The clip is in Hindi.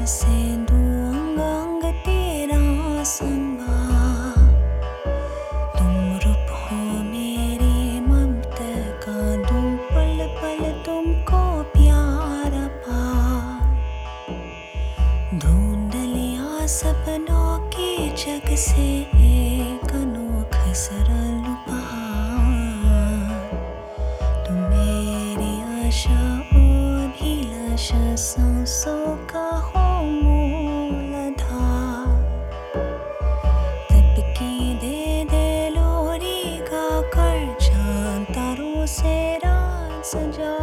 से दूं अंग अंग तेरा संगा। तुम रूप हो मेरी ममता का, दूं पल पल तुमको प्यार पार। ढूंढ लिया सपनों के जग से एक अनोखा सरल उपहार। तुम मेरी आशा और अभिलाषा, सांसों का हो मूलाधार। तबकी दे लोरी गा कर चांद तारों से रात सजा।